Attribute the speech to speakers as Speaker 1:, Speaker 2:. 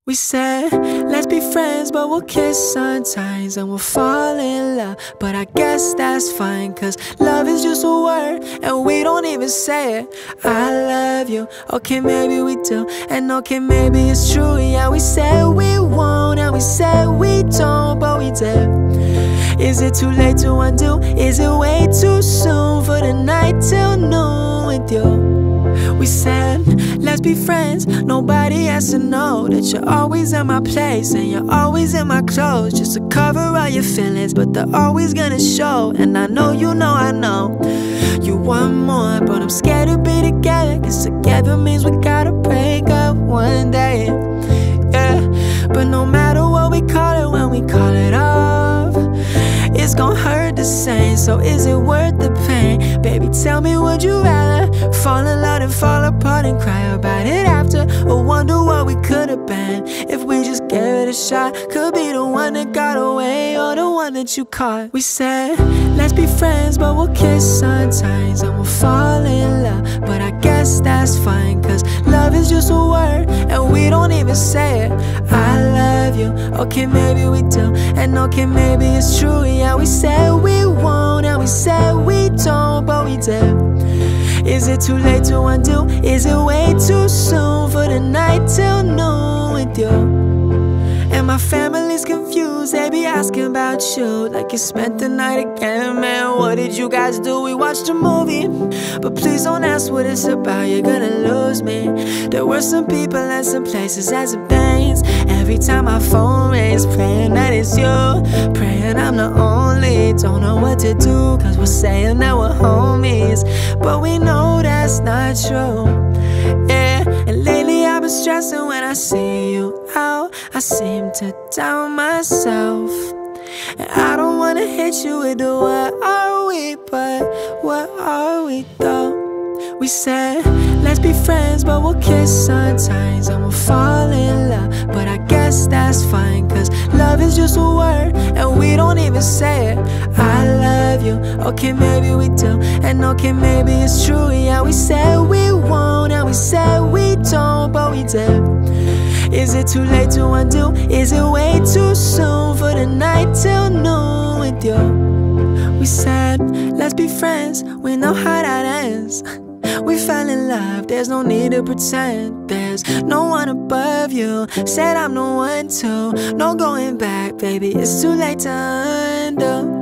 Speaker 1: We said, let's be friends, but we'll kiss sometimes and we'll fall in love. But I guess that's fine, cause love is just a word and we don't even say it. I love you, okay maybe we do, and okay maybe it's true. Yeah, we said we won't and we said we don't, but we did. Is it too late to undo? Is it way too soon for the night till noon with you? We said, let's be friends, nobody has to know that you're always in my place and you're always in my clothes, just to cover all your feelings, but they're always gonna show. And I know you know I know you want more, but I'm scared to be together, cause together means we gotta break up one day. Yeah, but no matter what we call it, when we call it off, it's gon' hurt the same. So is it worth the pain? Baby, tell me, would you rather fall in love and fall apart and cry about it after, or wonder what we could've been if we just gave it a shot? Could be the one that got away or the one that you caught. We said, let's be friends, but we'll kiss sometimes and we'll fall in love. But I guess that's fine, cause love is just a word and we don't even say it. I love you, okay maybe we do, and okay maybe it's true. Yeah, we said we won't and we said we don't, but we did. Is it too late to undo? Is it way too soon for the night till noon with you? And my family's confused, they be asking about you like you spent the night again. Man, what did you guys do? We watched a movie, but please don't ask what it's about, you're gonna lose me. There were some people and some places as it bangs. Every time my phone rings, praying that it's you, praying I'm the only. Don't know what to do, cause we're saying that we're homies, but we know that's not true. Yeah, and lately I've been stressing when I see you out. I seem to doubt myself, and I don't wanna hit you with the what are we, but what are we though? We said, let's be friends, but we'll kiss sometimes and we'll fall in love. But I guess that's fine, cause love is just a word and we don't even say it. I love you, okay maybe we do, and okay maybe it's true. Yeah, we said we won't and we said we don't, but we did. Is it too late to undo? Is it way too soon for the night till noon with you? We said, let's be friends, we know how that ends. We fell in love, there's no need to pretend. There's no one above you, said I'm the one to. No going back, baby, it's too late to undo.